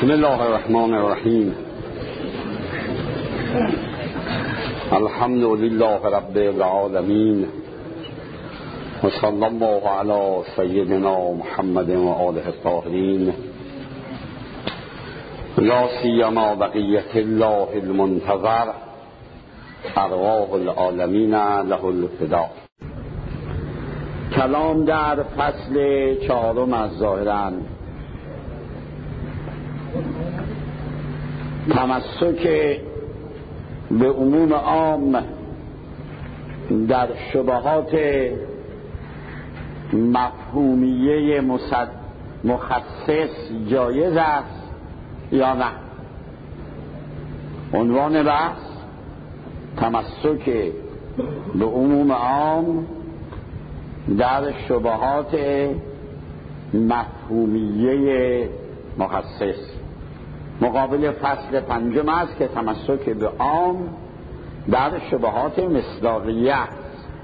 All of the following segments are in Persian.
بسم الله الرحمن الرحیم. الحمد لله رب العالمین و صلی الله علی سیدنا محمد و آله الطاهرین لا سیما بقیة الله المنتظر ارواح العالمین له الفدا. کلام در فصل 4 از ظاهراً تمسک به عموم عام در شبهات مفهومیه مخصص جایز است یا نه. عنوان بحث تمسک به عموم عام در شبهات مفهومیه مخصص، مقابل فصل 5 است که تمسک به عام در شبهات مصداقیه است.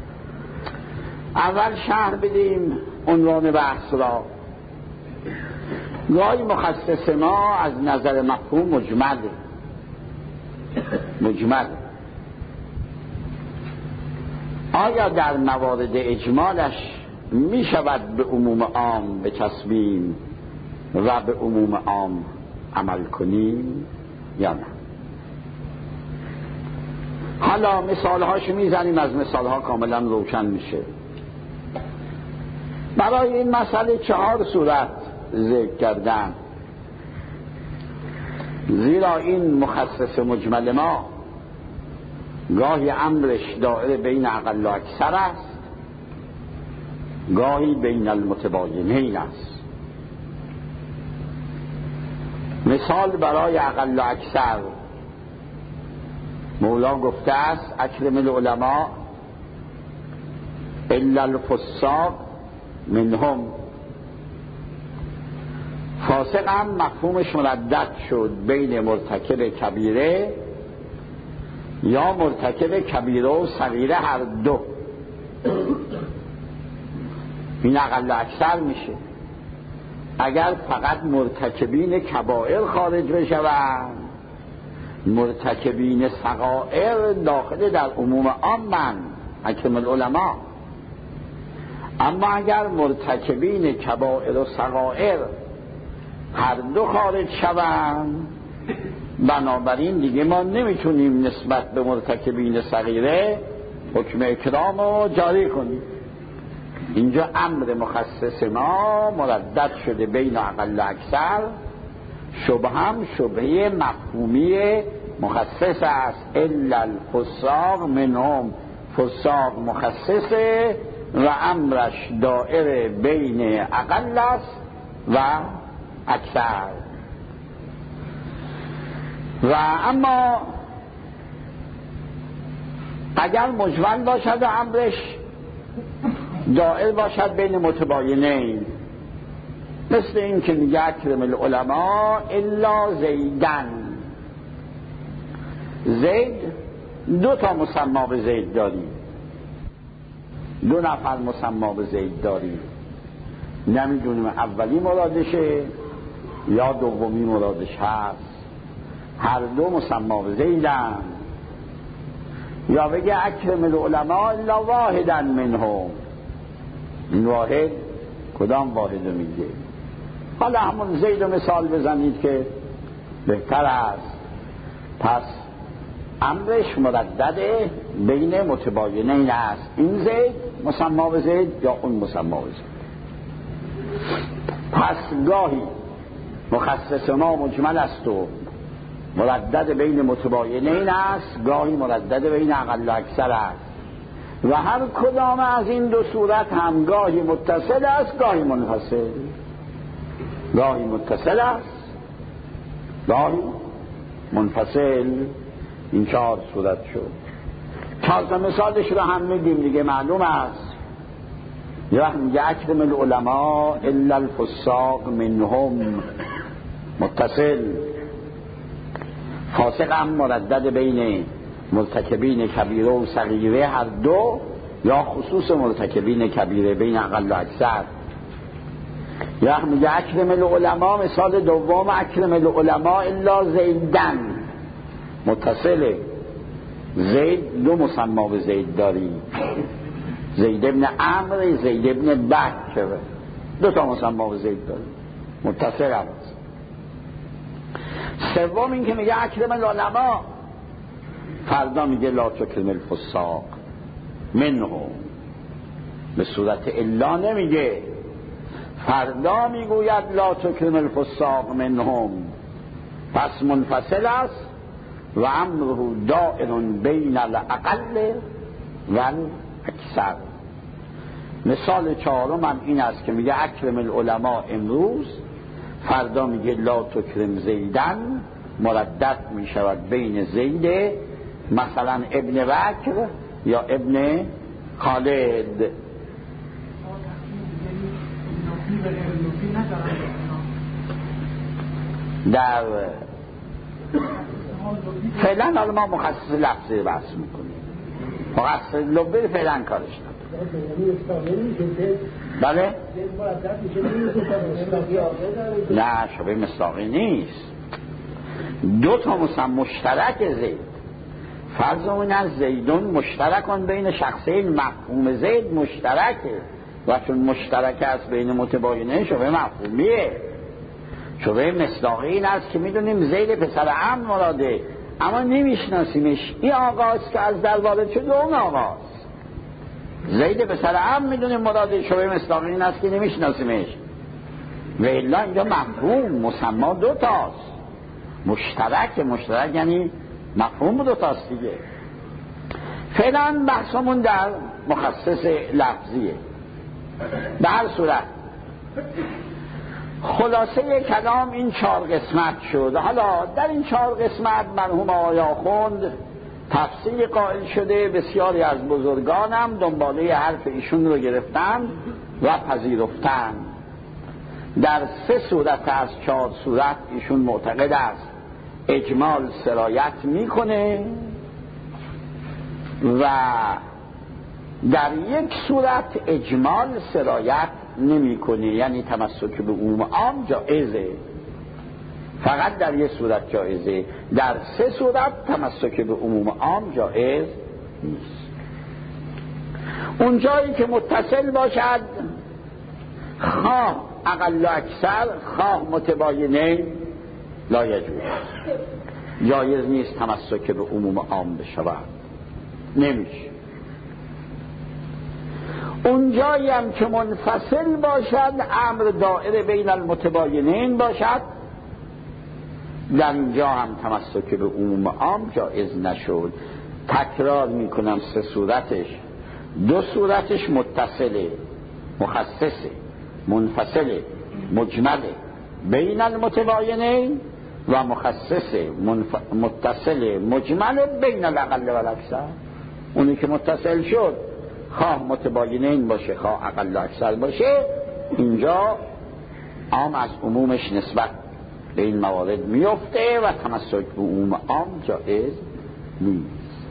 اول شرح بدیم عنوان بحث را. گاهی مخصص ما از نظر مفهوم مجمل. آیا در موارد اجمالش می شود به عموم عام بچسبیم و به عموم عام عمل کنیم یا نه؟ حالا مثالهاش میزنیم، از مثالها کاملا روشن میشه. برای این مسئله 4 صورت ذکر کردن، زیرا این مخصص مجمل ما گاهی امرش دائره بین اقل و اکثر است، گاهی بین المتباینین است. مثال برای اقل و اکثر، مولا گفته است اکرم العلماء الا الفساق منهم. فاسق هم مفهومش مردد شد بین مرتکب کبیره یا مرتکب کبیره و صغیره، هر دو. این اقل و اکثر میشه. اگر فقط مرتکبین کبائر خارج بشوند، مرتکبین صغائر داخل در عموم عامن حکم العلماء. اما اگر مرتکبین کبائر و صغائر هر دو خارج شوند، بنابراین دیگه ما نمیتونیم نسبت به مرتکبین صغیره حکم اکرام رو جاری کنیم. اینجا امر مخصص ما مردد شده بین اقل و اکثر، شبه هم شبهه مفهومی مخصص است. الا الفساق منهم، فساق مخصصه و امرش دائره بین اقل است و اکثر. و اما اگر مجمل باشد و امرش دائر باشد بین متباینین، مثل این که میگه اکرم العلماء الا زیدن. زید 2 تا مسما به زید داریم، 2 نفر مسما به زید داریم. نمیدونیم اولی مرادشه یا دومی مرادش هست. هر 2 مسما به زیدن. یا بگه اکرم العلماء الا واحدا منهم. این واحد کدام واحد رو میگه؟ حالا همون زید رو مثال بزنید که بهتر است. پس امرش مردده بین متباینین است. این زید مسما به زید یا اون مسما به زید. پس گاهی مخصص ما مجمل است و مردد بین متباینین است، گاهی مردد بین اقل و اکثر است. و هر کدام از این 2 صورت هم گاهی متصل است گاهی منفصل. گاهی متصل است گاهی منفصل. این 4 صورت شد. 4 تا مثالش رو هم میدیم دیگه، معلوم است. یه وقت میگه اکرم العلماء الا الفساق منهم، متصل. فاسق هم مردد بین مرتکبین کبیره و صغیره هر دو، یا خصوص مرتکبین کبیره بین اقل و اکثر. یا میگه اکرم العلماء، مثال دوم اکرم العلماء الا زیدن، متصله. زید دو مسما به زید داری، زید ابن عمرو، زید ابن بکر، دو تا مسما به زید داری، متصل هست. سوم این که میگه اکرم العلماء، فردا میگه لا تکرم الفساق منهم، به صورت الا نمیگه، فردا میگوید لا تکرم الفساق منهم، پس منفصل است و امره دائر بین الاقل و الاکثر. مثال چهارم هم این است که میگه اکرم العلماء امروز، فردا میگه لا تکرم زیدن، مردد میشود بین زید مثلا ابن بکر یا ابن خالد. در فعلا حالا ما مخصص لفظی بحث میکنیم، مخصص لبه فعلا کارش بله؟ نه شبه مصداقی نیست، دو تا مشترک زید. فرض اون از زیدون مشترکان بین شخصین، مفهوم زید مشترکه و چون مشترک است بین متباینه شبه مفهومیه. شبه مصداقی این است که میدونیم زید پسر عم مراده اما نمیشناسیمش، این آقاست که از در وارد شده اون آقاست. زید پسر عم میدونیم مراده، شبه مصداقی این است که نمیشناسیمش. و الا اینجا مفهوم مسما دو تاست، مشترک یعنی مفهوم دو تاست دیگه. فعلا بحثمون در مخصص لفظیه. به هر صورت خلاصه کلام این 4 قسمت شد. حالا در این 4 قسمت مرحوم آقای آخوند تفصیل قائل شده، بسیاری از بزرگانم دنباله حرف ایشون رو گرفتن و پذیرفتن. در 3 صورت از 4 صورت ایشون معتقد است اجمال سرایت میکنه و در 1 صورت اجمال سرایت نمیکنه، یعنی تمسک به عموم عام جایزه، فقط در 1 صورت جایزه، در 3 صورت تمسک به عموم عام جایز نیست. اون جایی که متصل باشد خواه اقل و اکثر خواه متباینه لا یجوز، جایز نیست تمسک به عموم عام بشود، نمیشه. اون جایی هم که منفصل باشد امر دائره بین المتباینین باشد، در اینجا هم تمسک به عموم عام جایز نشد. تکرار میکنم 3 صورتش، 2 صورتش متصله، مخصصه، منفصله، مجمله بین المتباینین و مخصصه، متصله، مجمله بین الاقل و الاکثر. اونی که متصل شد خواه متباینین باشه خواه اقل و اکثر باشه، اینجا عام از عمومش نسبت به این موارد میفته و تمسک به عموم عام جایز نیست.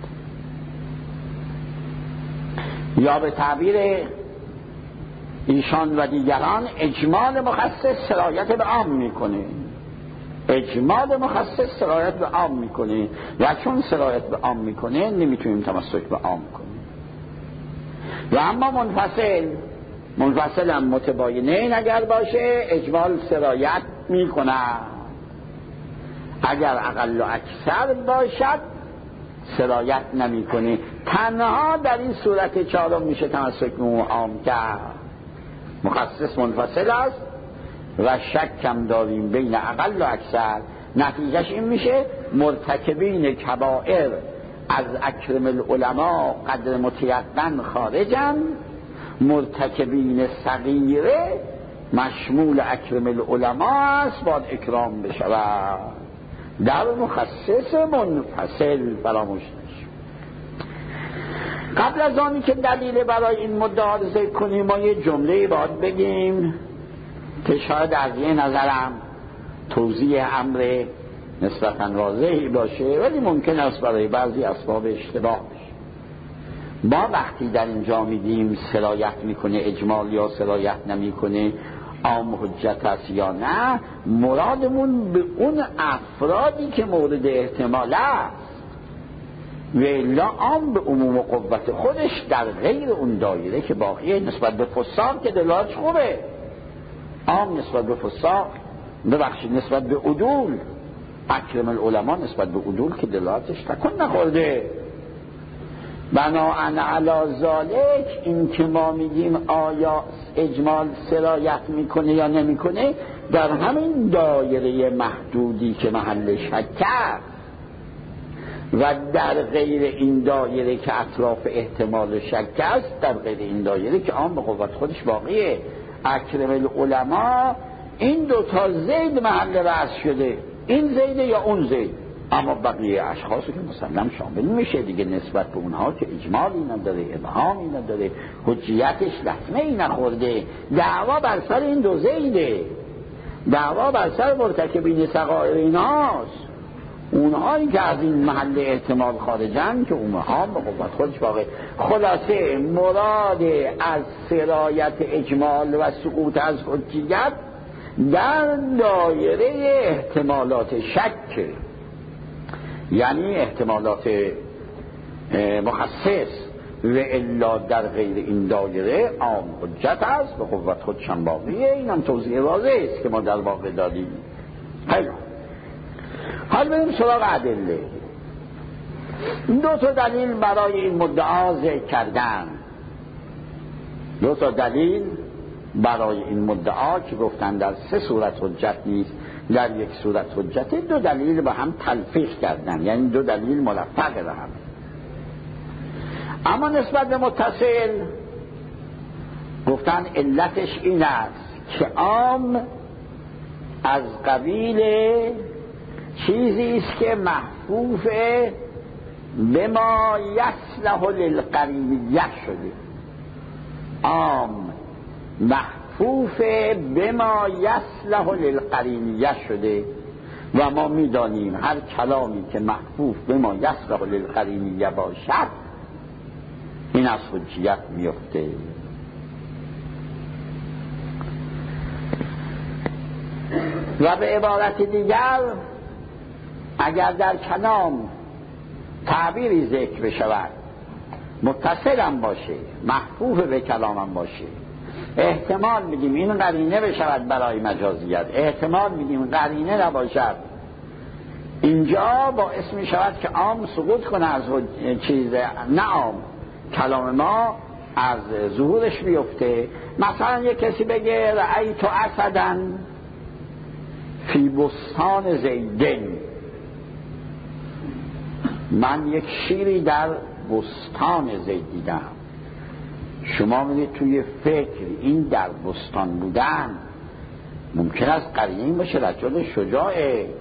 یا به تعبیر ایشان و دیگران اجمال مخصص سرایت به عام میکنه، اجمال مخصص سرایت به عام میکنه و چون سرایت به عام میکنه نمیتونیم تمسک به عام کنیم. و اما منفصل هم متباینین اگر باشه اجمال سرایت میکنه، اگر اقل و اکثر باشد سرایت نمیکنه. تنها در این صورت 4 میشه تمسک به عام کرد، مخصص منفصل است و شک کم داریم بین اقل و اکثر. نتیجهش این میشه مرتکبین کبائر از اکرم العلماء قدر متیقن خارجن، مرتکبین صغیره مشمول اکرم العلماء است باید اکرام بشود. در مخصص منفصل فراموش نشود. قبل از آنی که دلیل برای این مدعا رو ذکر کنیم ما یه جمله باید بگیم که شاید از یه نظرم توضیح امر نسبتاً واضحی باشه ولی ممکن است برای بعضی اسباب اشتباه بشه. ما وقتی در اینجا میگیم سرایت میکنه اجمال یا سرایت نمیکنه، عام حجت است یا نه، مرادمون به اون افرادی که مورد احتمال است، و الا عام به عموم و قوت خودش در غیر اون دایره که باقیه. نسبت به فساق که دلالتش خوبه، عام نسبت به فساق، ببخشید نسبت به عدول، اکرم العلماء نسبت به عدول که دلالتش تکون نخورده. بناءً علی ذالک این که ما میگیم آیا اجمال سرایت میکنه یا نمیکنه، در همین دایره محدودی که محل شک است و در غیر این دایره که اطراف احتمال شک است، در غیر این دایره که عام به قوت خودش باقیه. اکرم العلماء این دوتا زید محل رأس شده، این زیده یا اون زید، اما بقیه اشخاصی که مسلم شامل میشه دیگه، نسبت به اونها که اجمالی نداره، ابهامی نداره، حجیتش لطمه‌ای نخورده. دعوا بر سر این دو زیده، دعوا بر سر مرتکبین صغائر ایناست، اونهایی که از این محل احتمال خارجن که اونها به قوت خودش باقی. خلاصه مراد از سرایت اجمال و سقوط از حجیت در دایره احتمالات شک، یعنی احتمالات مخصص، و الا در غیر این دایره عام حجت است، به قوت خودشان باقیه. اینم توضیح واضح است که ما در واقع دادیم. حال بریم سراغ ادله. دو تا دلیل برای این مدعا ذکر کردن، دو تا دلیل برای این مدعا که گفتن در سه صورت حجت نیست، در یک صورت حجت. دو دلیل با هم تلفیق کردن، یعنی دو دلیل ملفق به هم. اما نسبت به متصل گفتن علتش این است که عام از قبیل چیزی است که محفوف به ما یصلح للقرینیه شده. عام محفوف به ما یصلح للقرینیه شده و ما میدانیم هر کلامی که محفوف به ما یصلح للقرینیه باشد این از حجیت میفته. و به عبارت دیگر اگر در کلام تعبیری ذکر بشود متصل هم باشه، محفوف به کلام هم باشه، احتمال میدیم این قرینه بشود برای مجازیت، احتمال میدیم قرینه نباشد، اینجا باعث میشود که عام سقوط کنه از چیز، نه عام کلام ما از ظهورش بیفته. مثلا یک کسی بگه رأیت اسدا فی بستان زیدن، من یک شیری در بستان زید دیدم. شما میگید توی فکر این در بستان بودن ممکن است قرینه این باشه رجل شجاع،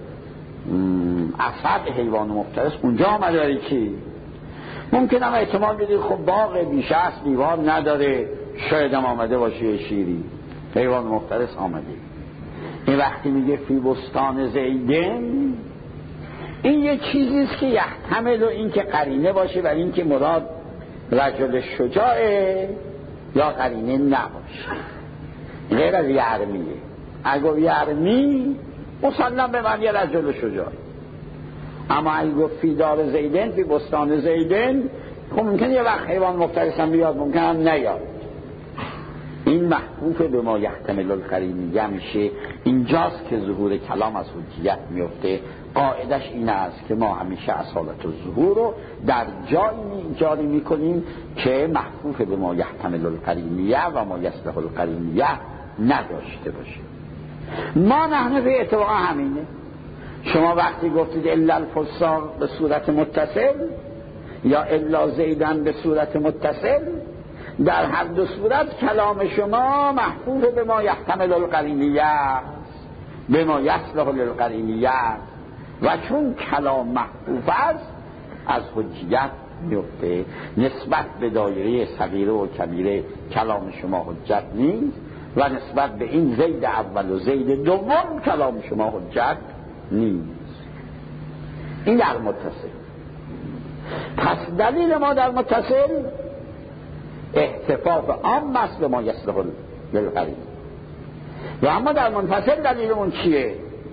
اسد حیوان مفترس اونجا آمده، چی ممکن هم احتمال بدید خب باغ بیشه است دیوار نداره، شاید هم آمده باشه شیری حیوان مفترس آمده. این وقتی میگه فی بستان زیدن این یه چیزیست که یحتمل این که قرینه باشه برای این که مراد رجل شجاعه یا قرینه نباشه، غیر از یرمیه. اگه یرمی مسلم به من یه رجل شجاعه، اما اگه گفت فی دار زیدن فی بستان زیدن خب ممکن یه وقت حیوان مفترس هم بیاد، ممکن هم نیاد. این محفوف به ما یحتمل القرینیه میشه. اینجاست که ظهور کلام از حجیت میفته. قاعدش این است که ما همیشه اصالت الظهور رو در جایی میکنیم که محفوف به ما یحتمل القرینیه و ما یصلح القرینیه نداشته باشه. ما نحن به اتباع همینه. شما وقتی گفتید الا الفساق به صورت متصل یا الا زیدن به صورت متصل، در هر دو صورت کلام شما محفوظ به ما یحتمل القرینیه، به ما یصلح للقرینیه، و چون کلام محفوظ است از حجیت میفته. نسبت به دایره صغیره و کبیره کلام شما حجت نیست و نسبت به این زید اول و زید دوم کلام شما حجت نیست. این در متصل. پس دلیل ما در متصل احتفاظ عام است به ما یصلح للقرینیه. و اما در منفصل دلیلمون چیه؟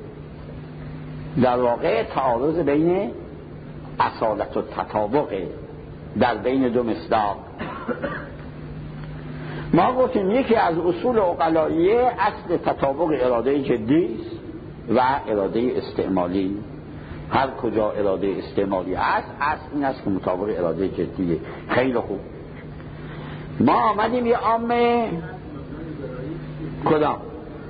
در واقع تعارض بین اصالت و تطابق در بین دو مصداق. ما گفتیم یکی از اصول عقلاییه اصل تطابق اراده جدی است و اراده استعمالی. هر کجا اراده استعمالی هست اصل این است که مطابق اراده جدیه. خیلی خوب، ما آمدیم یه عامه کدام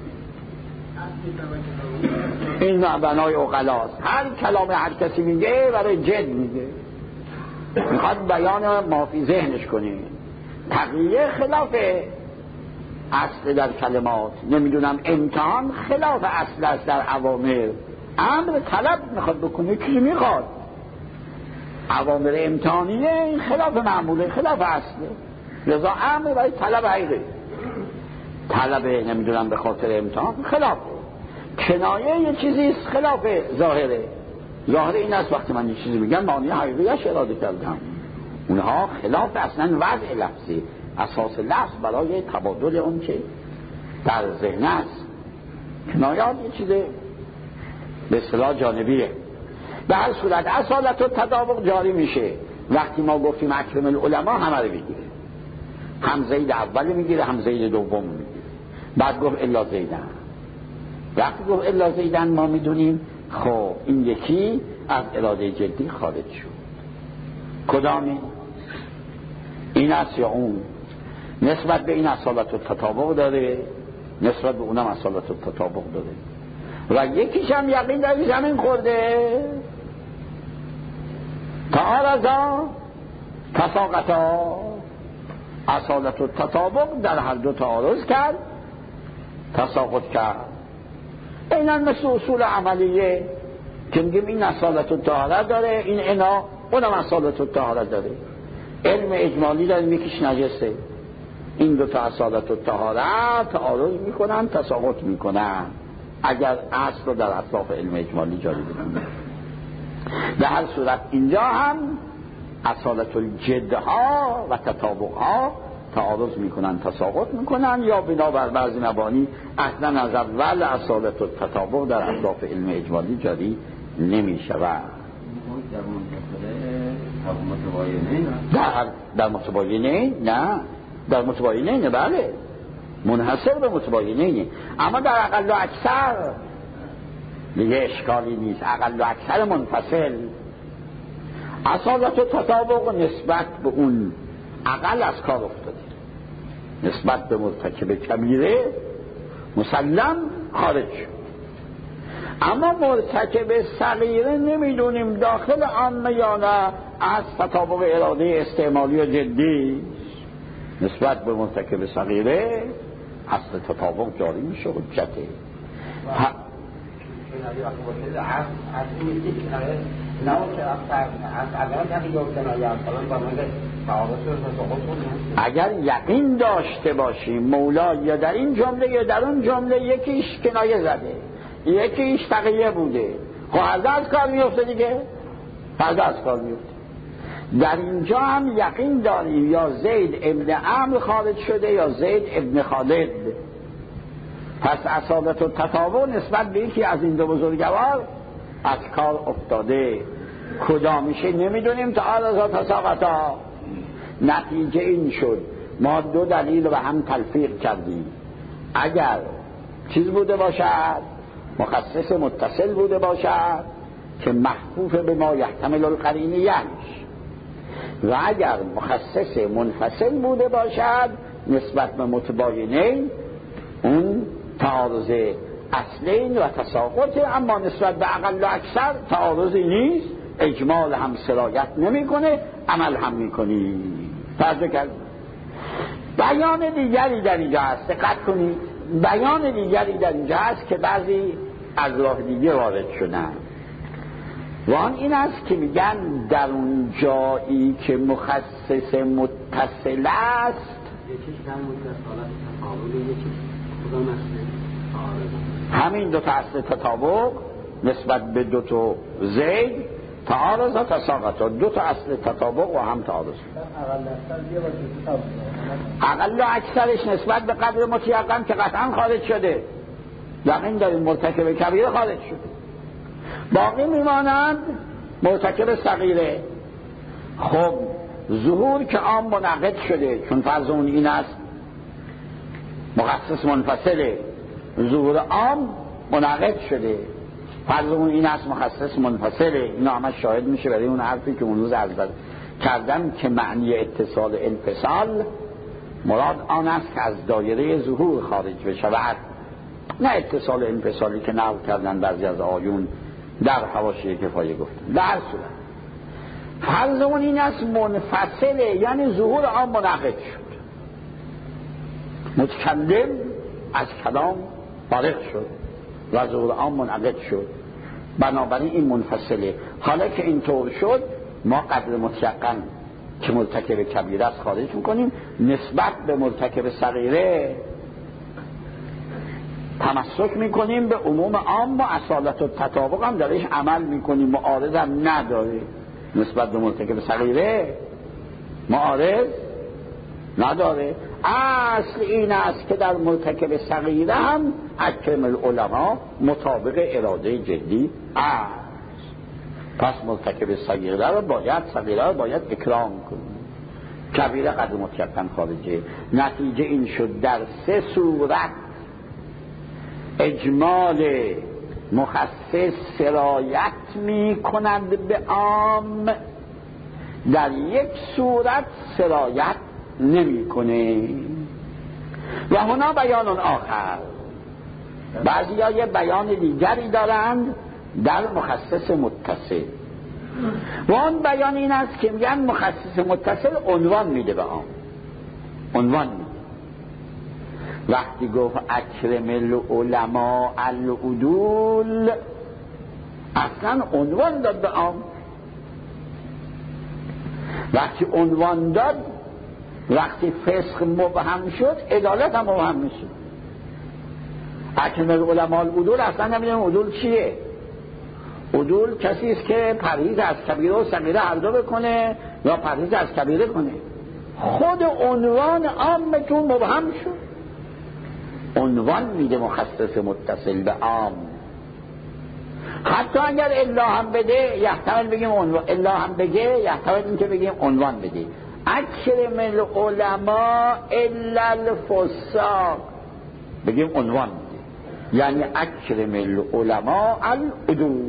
این بنای عقلاست. هر کلام هر کسی میگه برای جد میگه، میخواد بیان ما فی ذهنش کنه. تقیه خلاف اصل در کلمات، نمیدونم امتحان خلاف اصل است در اوامر. امر طلب میخواد بکنه کی میخواد، اوامر امتحانیه این خلاف معموله، خلاف اصله. لذا امر برای طلب حقیقه، طلب نمیدونم به خاطر امتحان خلاف. کنایه یه چیزیست خلاف ظاهره. ظاهر این است وقتی من یه چیزی میگم معنی حقیقیش اراده کردم. اونها خلاف اصلا وضع لفظی، اساس لفظ برای تبادل اون که در ذهن است. کنایات یه چیز به اصطلاح جانبیه. به هر صورت اصالت و تطابق جاری میشه وقتی ما گفتیم اکرم العلماء همه رو میگیره، هم زید اول میگیره هم زید دوم میگیره. بعد گفت الا زیدن. وقتی گفت الا زیدن ما میدونیم خب این یکی از اراده جدی خارج شد. کدامی؟ این است یا اون؟ نسبت به این اصالت و تطابق داره، نسبت به اونم اصالت و تطابق داره. و یکیش هم یقین داری زمین خورده. تعارضا تساقطا، اصالت و تطابق در هر دو تعارض کرد، تساقط کرد. اینن مثل اصول عملیه که میگیم این اصالت و طهارت داره، این انا اونم اصالت و طهارت داره. علم اجمالی داریم یکیش نجسه. این دو تا اصالت و طهارت تعارض میکنن، تساقط میکنن اگر اصل رو در اطراف علم اجمالی جاری بکنن. به هر صورت اینجا هم اصالت الجدها و تطابقها تعارض میکنن، تساقط میکنن، یا بنابر بعضی مبانی اصلا از اول اصالت و تطابق در اطراف علم اجمالی جاری نمیشود. در متباینه نه، در متباینه نه، بله منحصر به متباینه نه، اما در اقل و اکثر دیگه اشکالی نیست. اقل و اکثر منفصل اصالت و تطابق نسبت به اون اقل از کار افتاده، نسبت به مرتکب کبیره مسلم خارج شد. اما مرتکب صغیره نمیدونیم داخل عامه یا نه از تطابق اراده استعمالی و جدی. نسبت به مرتکب صغیره اصل تطابق جاری میشه، حجته. اگر یقین داشته باشیم مولا یا در این جمله یا در اون جمله یکیش کنایه زده یکیش تقیه بوده، خب هر از کار میفته دیگه، هر از کار میفته. در اینجا هم یقین داریم یا زید ابن عمرو خارج شده یا زید ابن خالد. پس اصالت و تطابق نسبت به یکی از این دو بزرگوار از کار افتاده. کجا میشه نمیدونیم. تعارضا تساقطا، نتیجه این شد ما دو دلیل رو به هم تلفیق کردیم. اگر چیز بوده باشد مخصص متصل بوده باشد که محفوف به ما یحتمل القرینیه، و اگر مخصص منفصل بوده باشد نسبت به متباینین اون تعارض اصلین و تساقط، اما نسبت به اقل و اکثر تعارضی نیست. اجمال هم سرایت نمیکنه، عمل هم میکنی. توجه کرد. بیان دیگری در اینجا هست، دقت کنید. بیان دیگری در اینجا هست که بعضی از راه دیگه وارد شدن و آن این است که میگن در اون جایی که مخصص متصل است همین دو تا اصل تطابق نسبت به دو تا زید تعارض و تساقط، دو تا اصل تطابق و هم تعارض. اقل و اکثرش نسبت به قدر متیقن که قطعا خارج شده. یقین داریم مرتکب کبیره خارج شده، باقی میمانند مرتکب صغیره. خب ظهور که عام منعقد شده، چون فرض اون این است مخصص منفصله، ظهور عام منعقد شده، فرض اون این است مخصص منفصله. اینا همه شاهد میشه برای اون حرفی که اون روز عرض کردم که معنی اتصال انفصال مراد آن است که از دایره ظهور خارج بشود، نه اتصال انفصالی که نقل کردن بعضی از آیون در حواشی کفایه گفتن. در صورت فرض اون این است منفصله، یعنی ظهور عام منعقد شد، متکلم از کلام فارغ شد و ظهور عام منعقد شد، بنابراین این منفصله. حالا که اینطور شد ما قدر متیقن که مرتکب کبیره است خارج میکنیم، نسبت به مرتکب صغیره تمسک میکنیم به عموم عام و اصالت و تطابق هم درش عمل میکنیم، معارض هم نداره. نسبت به مرتکب صغیره معارض نداره. اصل این است که در مرتکب صغیره هم اکرم العلماء مطابق اراده جدی است. پس مرتکب صغیره رو باید اکرام کنیم، کبیره قدر متیقن خارجه. نتیجه این شد در 3 صورت اجمال مخصص سرایت می کند به عام، در 1 صورت سرایت نمی کنه. و هنا بیان آخر، بعضی ها یه بیان دیگری دارند در مخصص متصل، و اون بیان این است که میگن مخصص متصل عنوان میده به عام، عنوان میده. وقتی گفت اکرم العلماء العدول اصلا عنوان داد به عام. وقتی عنوان داد، وقتی فسق مبهم شد عدالت هم مبهم میشه. اکرم العلماء العدول اصلا نمیدونم عدول چیه. عدول کسی است که پرهیز از کبیره و صغیره هر دو بکنه یا پرهیز از کبیره کنه. خود عنوان عامتون مبهم شد. عنوان میده مخصص متصل به عام، حتی اگر الا هم بده یحتمل بگیم عنوان، الا هم بگه یحتمل این که بگیم عنوان بده. اکرم العلماء الا الفساق بگیم عنوان بده، یعنی اکرم العلماء العدول.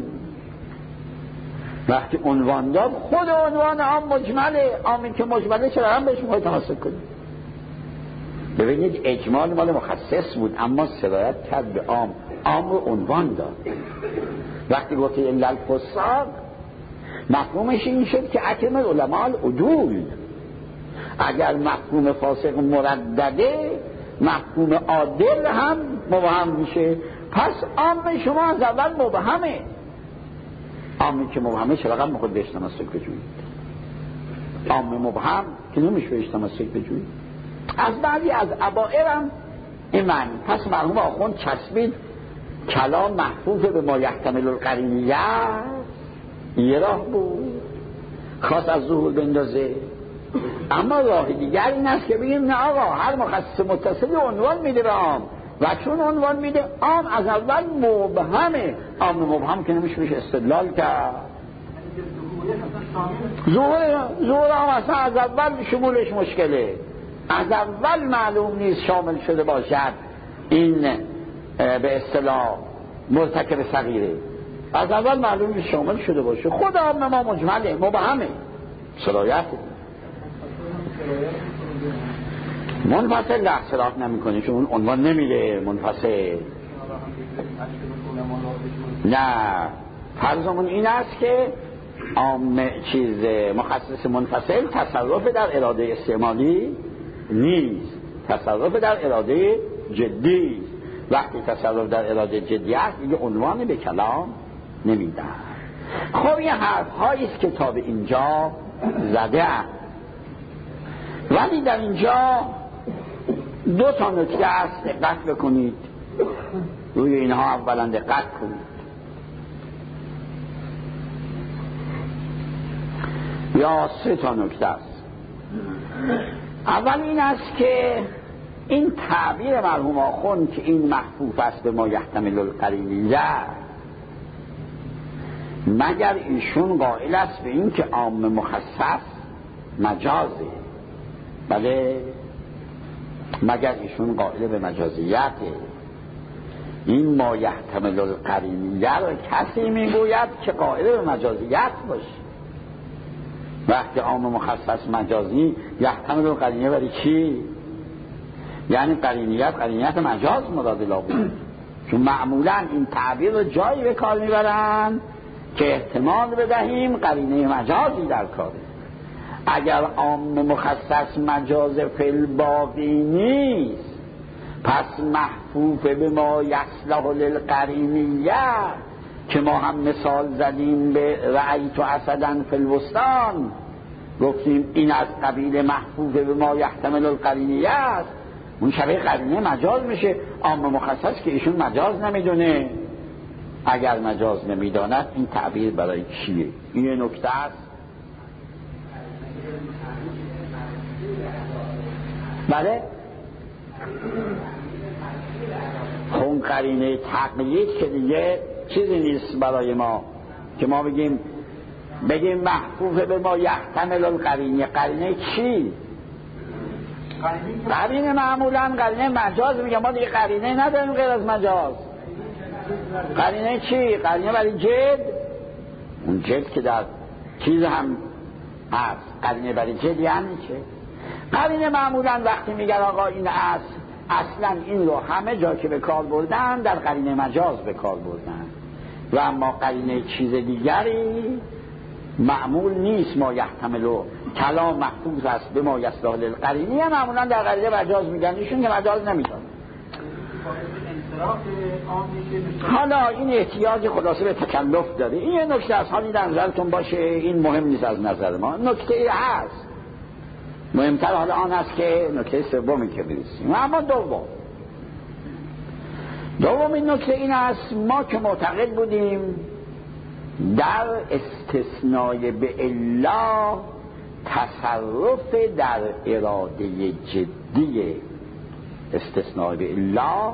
وقتی عنوان داد خود عنوان عام مجمله، عامی که مجمله چرا هم بهش میخوای تمسک کنیم. ببینید اجمال مال مخصص بود اما سرایت کرد به عام، عام رو عنوان داد. وقتی گفتی الا الفساق مفهومش این شد که اکرم العلماء العدول. اگر مفهوم فاسق مردده مفهوم عادل هم مبهم میشه. پس عام شما از اول مبهمه، عامی که مبهمه چرا هم میخواد بهش تمسک بجوید. عام مبهم که نمیشه بهش تمسک بجوید. از بعضی از عبائر هم این معنی. پس مرحوم آخوند چسبید کلام محفوظ به ما یحتمل القرینیه، یه راه بود خواست از ظهور بندازه. اما راه دیگر این است که بگیم نه آقا، هر مخصص متصلی عنوان میده به عام، و چون عنوان میده عام از اول مبهمه. عام مبهم که نمیشه بهش استدلال کرد. ظهور عام اصلا از اول شمولش مشکله، از اول معلوم نیست شامل شده باشد این به اصطلاح مرتکب صغیره، از اول معلوم نیست شامل شده باشه. خود عام ما مجمله، مبهمه، سرایت منفصل لا اختلاف نمی کنه چون اون عنوان نمیده منفصل. نه، فرضمون این است که عام چیز مخصص منفصل تصرف در اراده استعمالی نیست، تصرف در اراده جدی. وقتی تصرف در اراده جدی است دیگه عنوانی به کلام نمیدن. خب یه حرف هایی است که تا به اینجا زده ام، ولی در اینجا 2 نکته است، دقت بکنید روی اینها. اولا دقت کنید یا 3 نکته است. اول این است که این تعبیر مرحوم آخوند که این محفوف است به ما یحتمل القرینیه، مگر ایشون قائل است به این که عام مخصص مجازه؟ بله، مگر ایشون قائل به مجازیته؟ این ما یحتمل القرینیه رو کسی میگوید که قائل به مجازیت باشه. وقتی عام مخصص مجازی، یحتمل القرینیه برای چی؟ یعنی قرینیت مجاز مراد لابد، چون معمولا این تعبیر رو جایی به کار میبرن که احتمال بدهیم قرینه مجازی در کاره. اگر عام مخصص مجاز فی الباقی نیست، پس محفوف به ما یصلح للقرینیه که ما هم مثال زدیم به رأیت اسدا فی البستان، گفتیم این از قبیل محفوف به ما یحتمل القرینیه است، اون شبیه قرینه مجاز میشه. عام مخصص که ایشون مجاز نمیدونه، اگر مجاز نمیداند این تعبیر برای چیه؟ این نکته است. بله، اون قرینه تقلید که دیگه چیزی نیست برای ما که ما بگیم محفوظ به ما یحتمل القرینه. قرینه چی؟ قرینه معمولا قرینه مجاز میگه، ما دیگه قرینه نداریم غیر از مجاز. قرینه چی؟ قرینه برای جد، اون جد که در چیز هم هست. قرینه برای جد یعنی چه؟ قرینه معمولا وقتی میگن آقا این اصلا این رو همه جا که به کار بردن در قرینه مجاز به کار بردن، و اما قرینه چیز دیگری معمول نیست. ما یحتملو کلام محفوظ است به ما یصلح للقرینیه، معمولا در قرینه مجاز میگن، ایشون که مجاز نمیدن. حالا این احتیاج خلاصه به تکلف داره. این یه نکته از حالی در نظرتون باشه، این مهم نیست از نظر ما. نکته ای هست مهمتر حالا آن است که نکته سومی که برسیم. اما دوم این نکته این است، ما که معتقد بودیم در استثنای به الا تصرف در اراده جدیه. استثنای به الا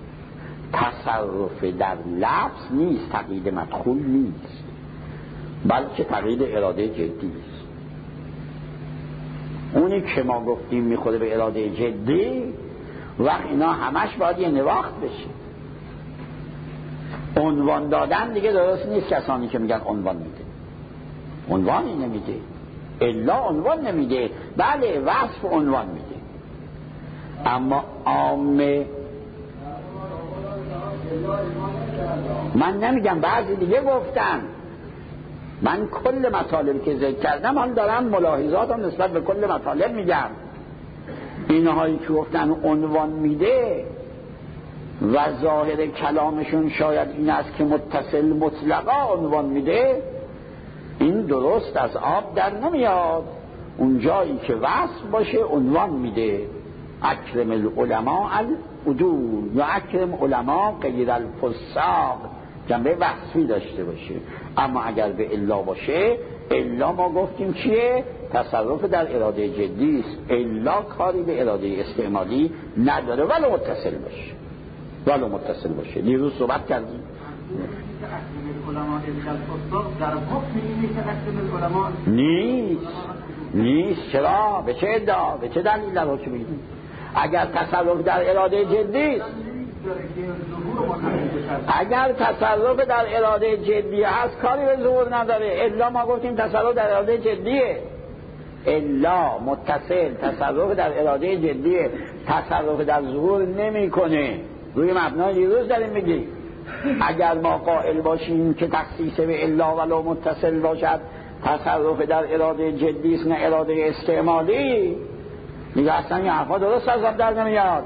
تصرف در لفظ نیست، تقیید مدخول نیست، بلکه تقیید اراده جدی است. اونی که ما گفتیم میخوره به اراده جدی، وقت اینا همش باید یه نواخت بشه. عنوان دادن دیگه درست نیست. کسانی که میگن عنوان میده، عنوانی نمیده، الا عنوان نمیده، بله وصف عنوان میده. اما عامه من نمیگم، بعضی دیگه گفتن. من کل مطالب که ذکر کردم حال دارم ملاحظاتم نسبت به کل مطالب میگم. اینهایی که گفتن عنوان میده و ظاهر کلامشون شاید این است که متصل مطلقا عنوان میده، این درست از آب در نمیاد. اون جایی که وصف باشه عنوان میده. اکرم العلماء العدول یا اکرم علماء غیر الفساق، جنبه وصفی داشته باشه. اما اگر به الا باشه، الا ما گفتیم چیه؟ تصرف در اراده جدی است. الا کاری به اراده استعمالی نداره ولو متصل باشه. دیروز صحبت کردیم نیست. چرا؟ به چه ادعا؟ به چه دلیل در حکم میدیم؟ اگر تصرف در اراده جدی است، اگر تصرف در اراده جدی هست کاری به ظهور نداره. الا ما گفتیم تصرف در اراده جدیه. الا متصل تصرف در اراده جدیه، تصرف در ظهور نمیکنه. روی مبنای دیروز داریم میگیم اگر ما قائل باشیم که تخصیص به الا ولو متصل باشد تصرف در اراده جدی است نه اراده استعمالی، میگه اصلا این حرفا درست از در نمیاد.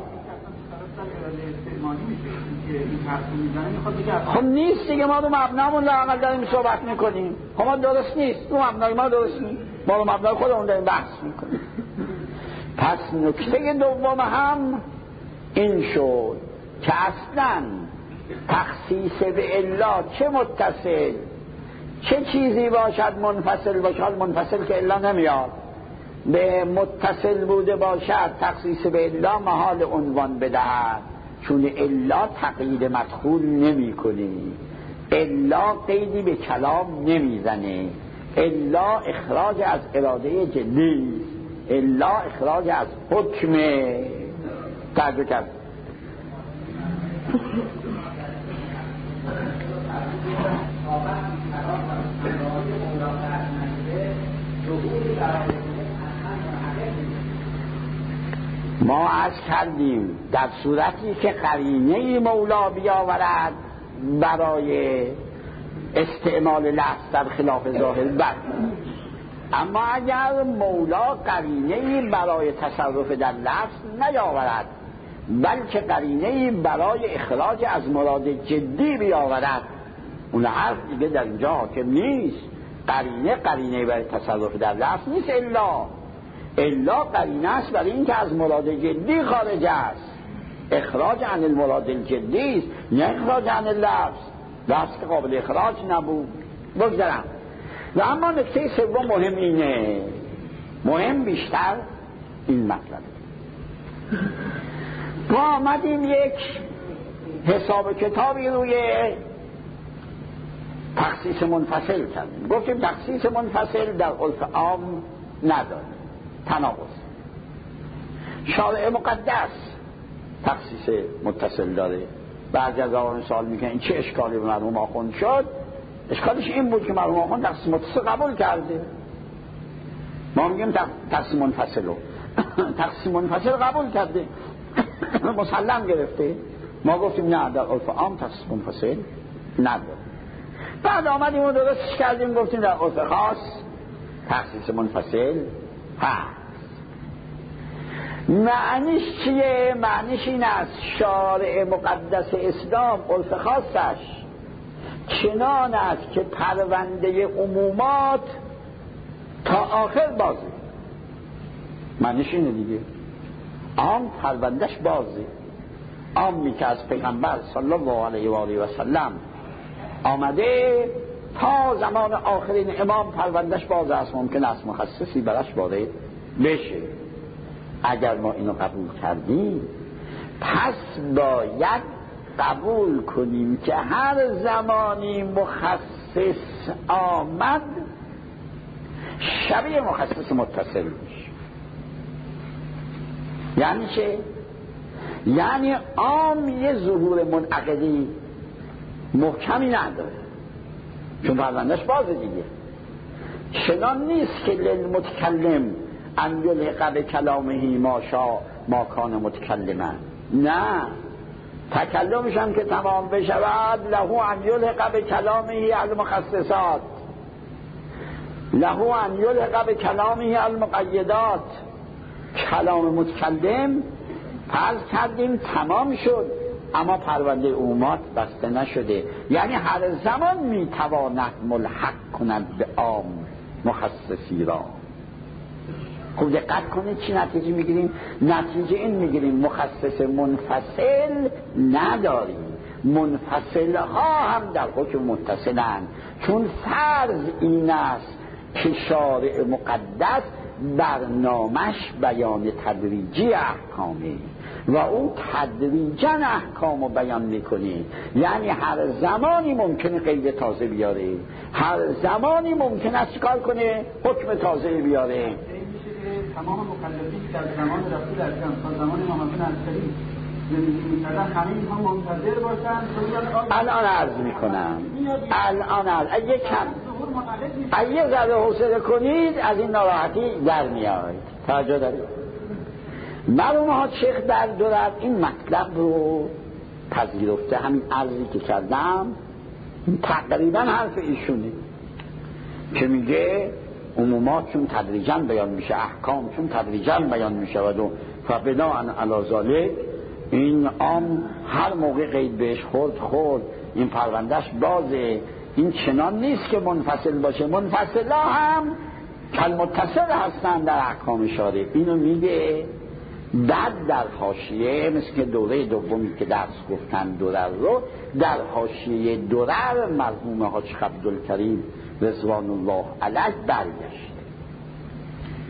خب نیست دیگه، ما رو مبنامون لااقل داریم صحبت میکنیم. خب ما درست نیست، رو مبنای ما درست نیست، ما رو مبنای خودمون داریم بحث میکنیم. پس نکته دوم هم این شد که اصلا تخصیص به الا چه متصل چه چیزی باشد منفصل باشد، منفصل که الا نمیاد. به متصل بوده باشد تخصیص به الا محال عنوان بدهد، چون الا تقیید مدخول نمی کنه، الا قیدی به کلام نمیزنه، الا اخراج از اراده جلی، الا اخراج از حکم. تعجب کرد. ما عرض کردیم در صورتی که قرینه مولا بیاورد برای استعمال لفظ در خلاف ظاهر بد، اما اگر مولا قرینه برای تصرف در لفظ نیاورد بلکه قرینه برای اخراج از مراد جدی بیاورد، اون حرف دیگه در اینجا حاکم نیست. قرینه برای تصرف در لفظ نیست، الا قرینه است برای اینکه از مراد جدی خارج است، اخراج عن المراد الجدی است، نه اخراج عن اللفظ. لفظ که قابل اخراج نبود. بگذارم. و اما نکته سوم مهم اینه، مهم بیشتر این مطلب. ما آمدیم یک حساب کتابی روی تخصیص منفصل کردیم. گفتیم تخصیص منفصل در عرف عام نداره، تناقض. شارع مقدس تخصیص متصل داره. بعضی از آقایان سوال میکنن این چه اشکالی به مرحوم آخوند شد؟ اشکالش این بود که مرحوم آخوند تخصیص متصل قبول کرده. ما میگیم تخصیص منفصل قبول کرده، مسلم گرفته. ما گفتیم نه، در عرف عام تخصیص منفصل نداره. بعد آمدیم و درستش کردیم، گفتیم در عرف خاص تخصیص منفصل هست. معنیش چیه؟ معنیش این است شارع مقدس اسلام عرف خاصش چنان است که پرونده عمومات تا آخر بازه. معنیش اینه دیگه، عام پروندهش بازه. عامی که از پیغمبر صلی الله علیه و آله و سلم آمده تا زمان آخرین امام پروندهش باز است، ممکن است مخصصی برش وارد بشه. اگر ما اینو قبول کردیم پس باید قبول کنیم که هر زمانی مخصص آمد شبیه مخصص متصل میشه. یعنی چه؟ یعنی عام یه ظهور منعقدی محکمی نداره، چون پروندهش بازه دیگه. چنان نیست که للمتکلم ان یلحق بکلامه ما شاء ما کان متکلما، نه، تکلمش هم که تمام بشود له ان یلحق بکلامه المخصصات، له ان یلحق بکلامه المقیدات. کلام متکلم فرض کردیم تمام شد، اما پرونده عمومات بسته نشده، یعنی هر زمان میتواند ملحق کند به عام مخصصی را. خوب دقت کنید چی نتیجه میگیریم؟ نتیجه این میگیریم مخصص منفصل نداریم، منفصل ها هم در حکم متصلند، چون فرض این است که شارع مقدس برنامش بیان تدریجی احکامه و او تدریجا احکامو بیان میکنه. یعنی هر زمانی ممکنه قید تازه بیاره، هر زمانی ممکن است کار کنه حکم تازه بیاره. تمام مکلفین در زمان رسول اکرم تا زمان امام عصری زندگی می‌کردن، همه اینها منتظر باشن. الان عرض میکنم، اگه ذره حوصله کنید از این ناراحتی در میاد. توجه دارید؟ مرحوم ها شیخ در دورت این مطلب رو پذیرفته. همین عرضی که کردم تقریبا حرف ایشونه که میگه عمومات چون تدریجاً بیان میشه، احکام چون تدریجاً بیان میشه و فبناء علی ذلک این عام هر موقع قید بهش خورد این پروندهش بازه. این چنان نیست که منفصل باشه، منفصلا هم کالمتصل هستن در احکام شارع. اینو میگه. بعد در حاشیه مثل که دوره دومی که درس گفتن درر رو، در حاشیه درر مرحوم حاج عبدالکریم رضوان الله علیه برگشت.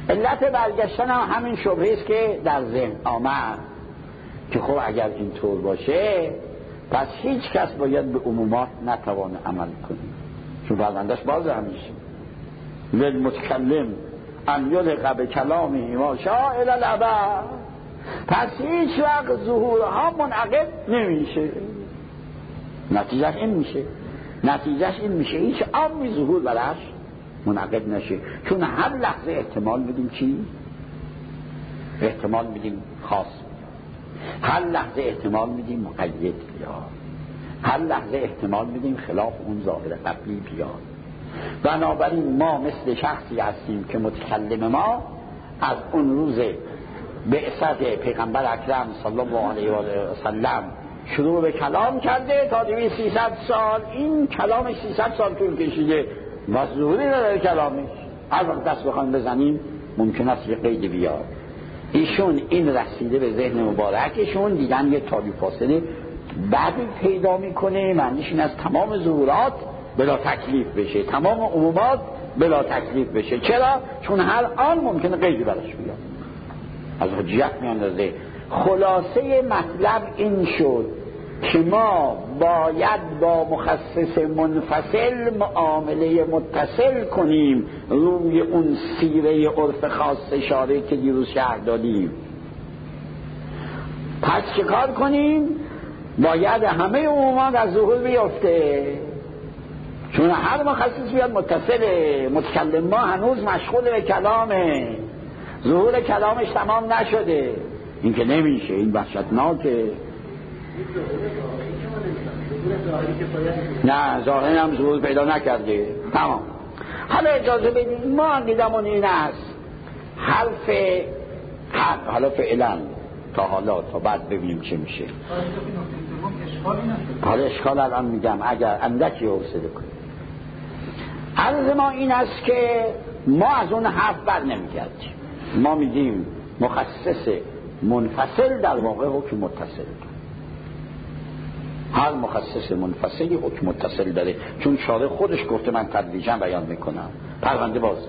علت برگشتن هم همین شبهه است که در ذهن آمد که خب اگر اینطور باشه پس هیچ کس باید به عمومات نتوانه عمل کنه، چون فرماندهش بازه همیشه للمتکلم ان یلق بکلامه ما شاء الی الابد. پس هیچ وقت ظهورها منعقد نمیشه. نتیجهش این میشه هیچ عامی ظهور براش منعقد نشه، چون هر لحظه احتمال میدیم چی؟ احتمال میدیم خاص، هر لحظه احتمال میدیم مقید بیاد، هر لحظه احتمال میدیم خلاف اون ظاهر قبلی بیاد. بنابراین ما مثل شخصی هستیم که متکلم ما از اون روز بعثت پیغمبر اکرم صلی الله علیه و سلم شروع به کلام کرده تا 300 سال، این کلامش 300 سال طول کشیده و ظهوری نداره کلامش. هر وقت دست بخوایم بزنیم ممکن است یه قید بیاد. ایشون این رسیده به ذهن مبارکشون، دیدن یه تاریخ فاصله بعدی پیدا میکنه، معنیش این از تمام ظهورات بلا تکلیف بشه، تمام عمومات بلا تکلیف بشه. چرا؟ چون هر آن ممکنه قیدی براش بیاد، از حجیت میاندازه. خلاصه مطلب این شد که ما باید با مخصص منفصل معامله متصل کنیم روی اون سیره عرف خاص اشاره که دیروز شرح دادیم. پس چه کار کنیم؟ باید همه عمومات از ظهور بیفته، چون هر مخصص بیاد متصله. متکلم ما هنوز مشغول به کلامه، ظهور کلامش تمام نشده. این که نمیشه، این وحشتناکه. نه ظاهر هم ظهور پیدا نکرده. تمام. حالا اجازه بدید ما دیدمون این است حرف حق. حالا فعلا تا بعد ببینیم چه میشه. حالا اشکال الان میگم اگر اندکی حوصله کنیم. عرض ما این است که ما از اون حرف بر نمیگردیم. ما میگیم مخصص منفصل در واقع حکم متصل. هر مخصص منفصلی حکم متصل داره، چون شارع خودش گفته من تدریجا بیان میکنم. پرونده باز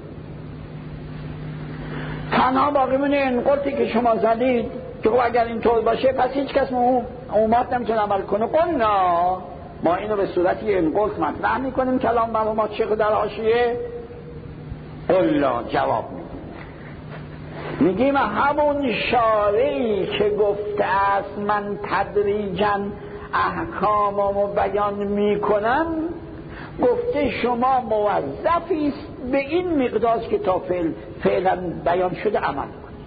تنها باقی مونه این قلتی که شما زدید که خب اگر اینطور باشه پس هیچ کس عمومات نمیتونه عمل کنه. قلنا ما اینو به صورتی این قلت مطرح میکنیم کلام بر ما چه در حاشیه. قلنا جواب میگیم همون شارعی که گفته است من تدریجاً احکاممو بیان میکنم، گفته شما موظفیست به این مقدار که تا فعلا بیان شده عمل کنید.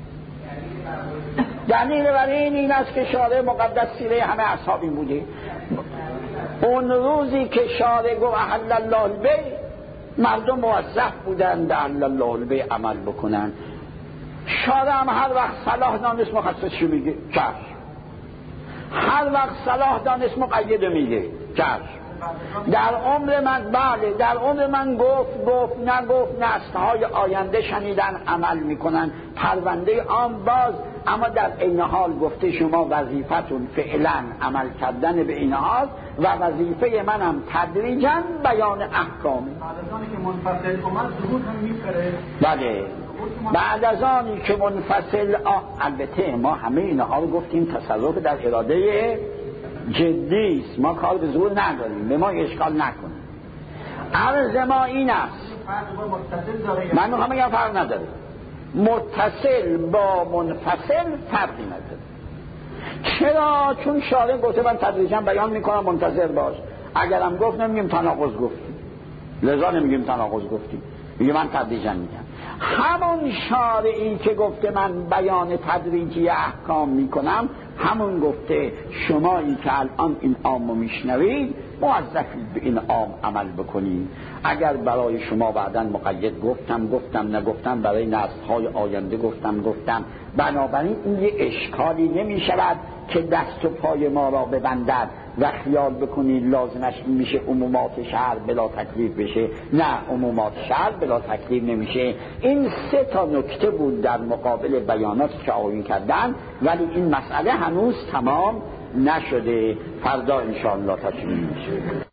دلیل بر این است که شارع مقدس سیره همه اصحابی بوده. اون روزی که شارع گفت احل الله البیع، مردم موظف بودن به احل الله البیع عمل بکنن. شارع هم هر وقت صلاح دانست مخصص شو میگه چشم، هر وقت صلاح دانست مقید میگه چشم. در عمر من در عمر من گفت نگفت نسل‌های آینده شنیدن عمل میکنن. پرونده عام باز، اما در این حال گفته شما وظیفتون فعلا عمل کردن به این حال و وظیفه منم تدریجاً بیان احکام. که منفصل اومد ظهور هم می‌کنه. بله بعد از آنی که منفصل البته ما همه اینها رو گفتیم تصرف در اراده جدی است، ما کار به زور نداریم، به ما اشکال نکنیم. عرض ما این است، من میخوام بگم فرق نداره، متصل با منفصل فرقی نداره. چرا؟ چون شارع گفته من تدریجا بیان میکنم منتظر باش. اگرم گفت نمیگیم تناقض گفتیم، لذا نمیگیم تناقض گفتیم، میگه من تدریجا میگم. همون شارعی که گفته من بیان تدریجی احکام میکنم، همون گفته شمایی که الان این عامو میشنوید موظفید به این عام عمل بکنید. اگر برای شما بعداً مقید گفتم نگفتم، برای نسل‌های آینده گفتم، بنابراین این یه اشکالی نمیشود که دست و پای ما را ببندد و خیال بکنید لازمش میشه عمومات شهر بلا تکلیف بشه. نه، عمومات شهر بلا تکلیف نمیشه. این 3 نکته بود در مقابل بیاناتی که آقایون کردن، ولی این مسئله هنوز تمام نشده. فردا انشاءالله تکمیل میشه.